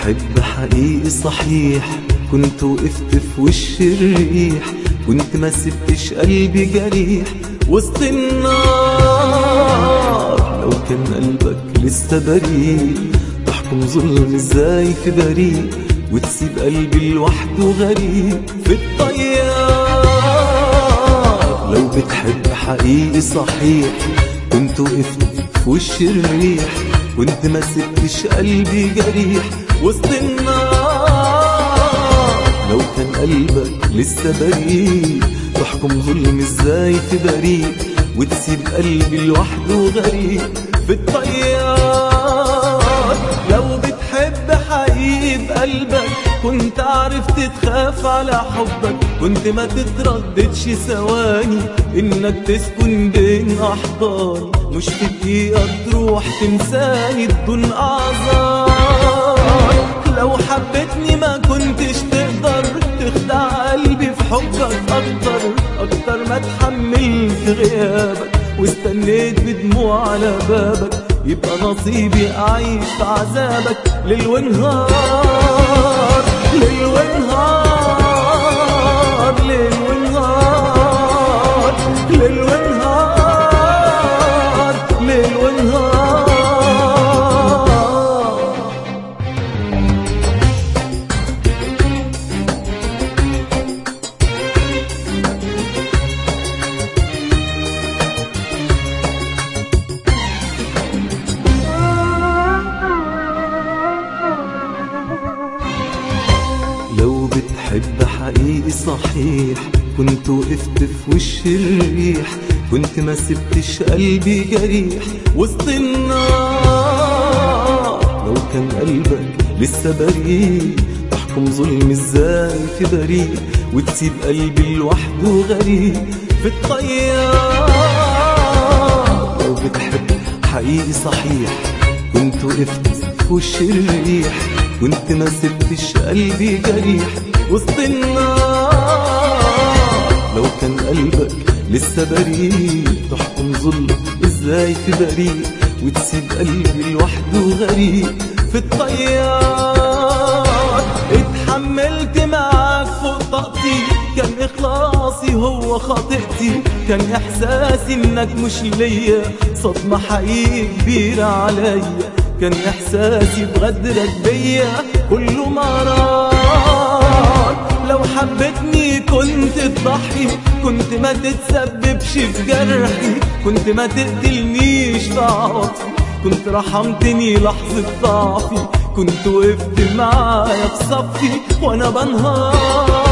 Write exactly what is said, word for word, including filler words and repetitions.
بتحب حقيقي صحيح كنت وقفت في وش الريح، كنت ما سبتش قلبي جريح وسط النار. لو كان قلبك لسه بريء تحكم ظلم ازاي في بريء، وتسيب قلبي لوحده غريب في الطيار. لو بتحب حقيقي صحيح كنت وقفت في وش الريح، كنت ما سبتش قلبي جريح وسط النار. لو كان قلبك لسه بريء تحكم ظلم ازاي في بريء، وتسيب قلبي لوحده غريب في الطيار. لو بتحب حقيقي بقلبك كنت عرفت تخاف على حبك، كنت ما تترددش ثواني انك تسكن بين احضاني، مش في دقيقة تروح تنساني بدون اعذار. لو حبيتني ما كنتش تقدر تخدع قلبي في حبك اكتر اكتر ما اتحملت غيابك واستنيت بدموع على بابك، يبقى نصيبي اعيش في عذابك ليل ونهار ليل ونهار ليل ونهار ليل ونهار ليل ونهار. لو بتحب حقيقي صحيح كنت وقفت في وش الريح، كنت ما سبتش قلبي جريح وسط النار. لو كان قلبك لسه بريء تحكم ظلم ازاي في بريء، وتسيب قلبي لوحده غريب في الطيار. لو بتحب حقيقي صحيح كنت وقفت في وش الريح، كنت ما سبتش قلبي جريح وسط النار. لو كان قلبك لسه بريء تحكم ظلم ازاي في بريء، وتسيب قلبي لوحده غريب في الطيار. اتحملت معاك فوق طاقتي، كان اخلاصي هو خاطئتي، كان احساسي انك مش ليا صدمة حقيقي كبيرة عليا، كان احساسي بغدرك بيا كله مرار. لو حبيتني كنت تضحي، كنت ما تتسببش في جرحي، كنت ما تقتلنيش في عواطفي، كنت رحمتني لحظة ضعفي، كنت وقفت معايا في صفي وانا بنهار.